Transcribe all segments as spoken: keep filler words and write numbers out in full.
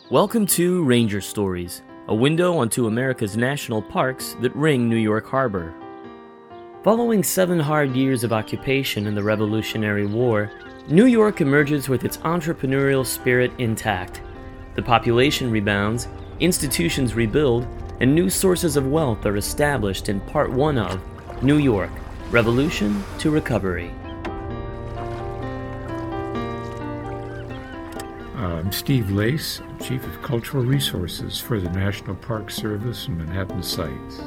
Welcome to Ranger Stories, a window onto America's national parks that ring New York Harbor. Following seven hard years of occupation in the Revolutionary War, New York emerges with its entrepreneurial spirit intact. The population rebounds, institutions rebuild, and new sources of wealth are established in Part one of New York, Revolution to Recovery. I'm Steve Lace, Chief of Cultural Resources for the National Park Service and Manhattan Sites.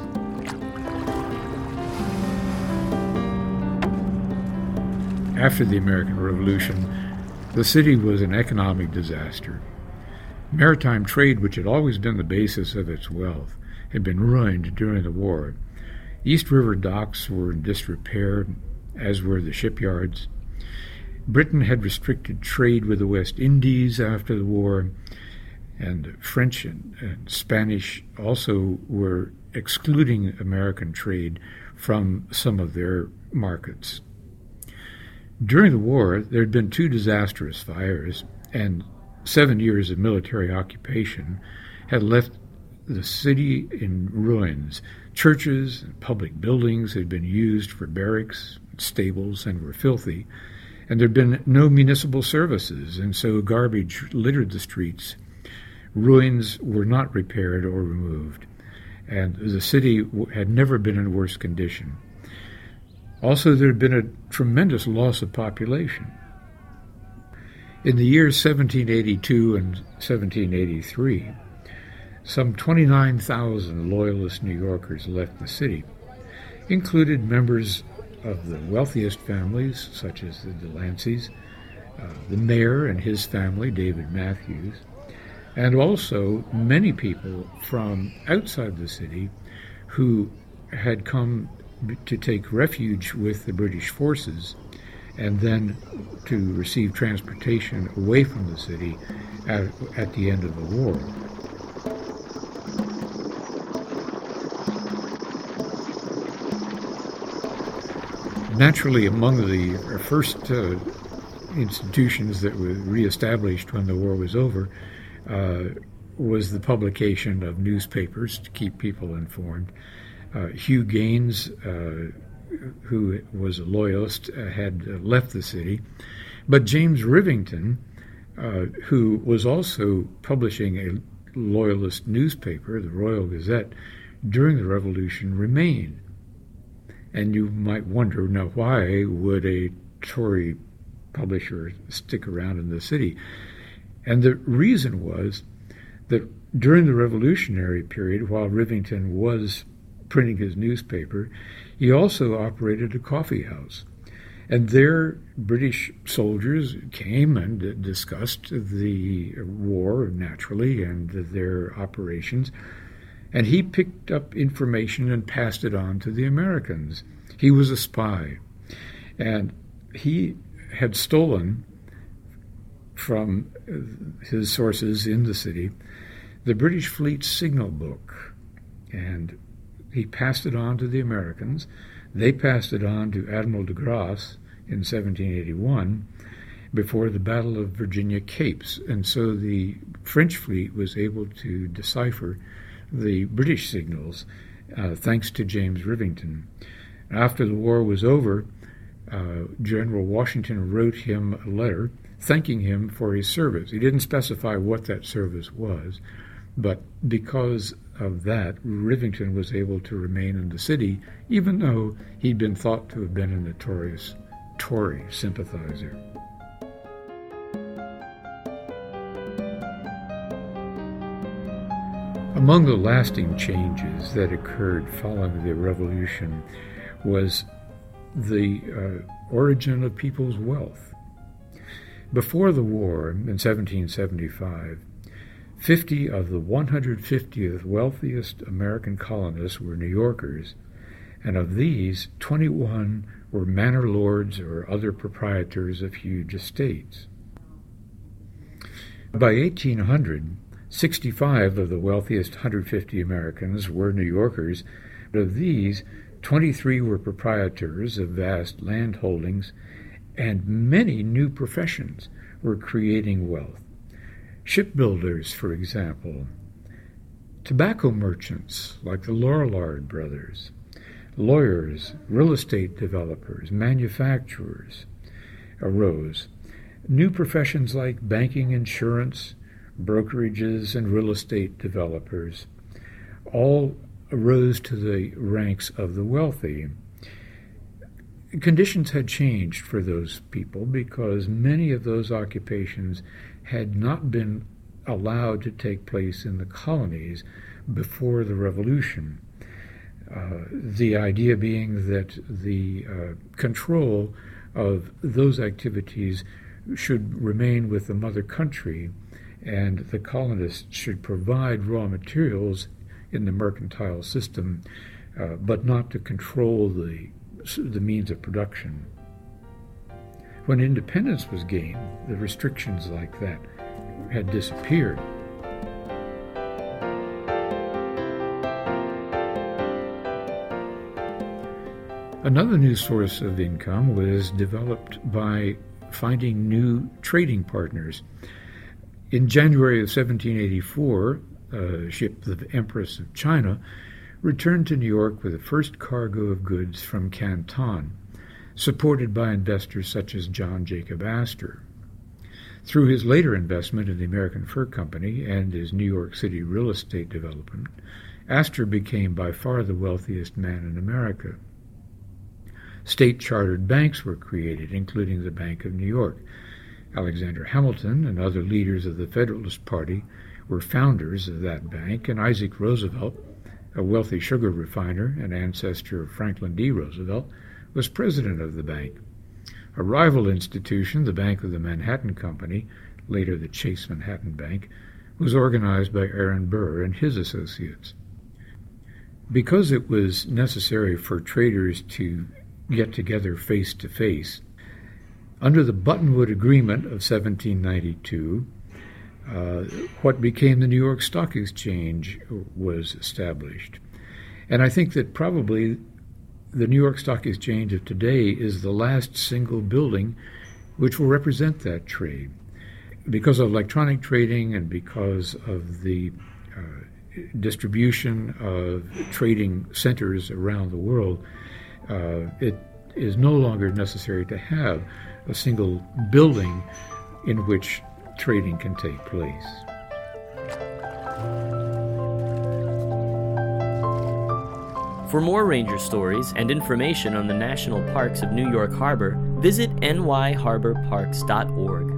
After the American Revolution, the city was an economic disaster. Maritime trade, which had always been the basis of its wealth, had been ruined during the war. East River docks were in disrepair, as were the shipyards. Britain had restricted trade with the West Indies after the war, and French and, and Spanish also were excluding American trade from some of their markets. During the war, there had been two disastrous fires, and seven years of military occupation had left the city in ruins. Churches and public buildings had been used for barracks, stables, and were filthy. And there had been no municipal services, and so garbage littered the streets. Ruins were not repaired or removed, and the city had never been in worse condition. Also, there had been a tremendous loss of population. In the years seventeen eighty-two and seventeen eighty-three, some twenty-nine thousand Loyalist New Yorkers left the city, included members of the wealthiest families, such as the Delanceys, uh, the mayor and his family, David Matthews, and also many people from outside the city who had come to take refuge with the British forces and then to receive transportation away from the city at, at the end of the war. Naturally, among the first uh, institutions that were reestablished when the war was over uh, was the publication of newspapers to keep people informed. Uh, Hugh Gaines, uh, who was a loyalist, uh, had uh, left the city, but James Rivington, uh, who was also publishing a loyalist newspaper, the Royal Gazette, during the Revolution, remained. And you might wonder, now, why would a Tory publisher stick around in the city? And the reason was that during the Revolutionary period, while Rivington was printing his newspaper, he also operated a coffee house. And there, British soldiers came and discussed the war, naturally, and their operations. And he picked up information and passed it on to the Americans. He was a spy. And he had stolen from his sources in the city the British Fleet signal book. And he passed it on to the Americans. They passed it on to Admiral de Grasse in seventeen eighty-one before the Battle of Virginia Capes. And so the French fleet was able to decipher the British signals, uh, thanks to James Rivington. After the war was over, uh, General Washington wrote him a letter thanking him for his service. He didn't specify what that service was, but because of that, Rivington was able to remain in the city, even though he'd been thought to have been a notorious Tory sympathizer. Among the lasting changes that occurred following the Revolution was the uh, origin of people's wealth. Before the war, in seventeen seventy-five, fifty of the one hundred fiftieth wealthiest American colonists were New Yorkers, and of these, twenty-one were manor lords or other proprietors of huge estates. By eighteen hundred, sixty-five of the wealthiest one hundred fifty Americans were New Yorkers. Of these, twenty-three were proprietors of vast land holdings, and many new professions were creating wealth. Shipbuilders, for example, tobacco merchants like the Lorillard brothers, lawyers, real estate developers, manufacturers arose. New professions like banking, insurance, brokerages, and real estate developers all arose to the ranks of the wealthy. Conditions had changed for those people because many of those occupations had not been allowed to take place in the colonies before the Revolution. Uh, the idea being that the uh, control of those activities should remain with the mother country, and the colonists should provide raw materials in the mercantile system, uh, but not to control the, the means of production. When independence was gained, the restrictions like that had disappeared. Another new source of income was developed by finding new trading partners. In January of seventeen eighty-four, a ship, the Empress of China, returned to New York with the first cargo of goods from Canton, supported by investors such as John Jacob Astor. Through his later investment in the American Fur Company and his New York City real estate development, Astor became by far the wealthiest man in America. State-chartered banks were created, including the Bank of New York. Alexander Hamilton and other leaders of the Federalist Party were founders of that bank, and Isaac Roosevelt, a wealthy sugar refiner and ancestor of Franklin D. Roosevelt, was president of the bank. A rival institution, the Bank of the Manhattan Company, later the Chase Manhattan Bank, was organized by Aaron Burr and his associates. Because it was necessary for traders to get together face-to-face, under the Buttonwood Agreement of seventeen ninety-two, uh, what became the New York Stock Exchange was established. And I think that probably the New York Stock Exchange of today is the last single building which will represent that trade. Because of electronic trading and because of the uh, distribution of trading centers around the world, uh, it is no longer necessary to have a single building in which trading can take place. For more ranger stories and information on the national parks of New York Harbor, visit n y harbor parks dot org.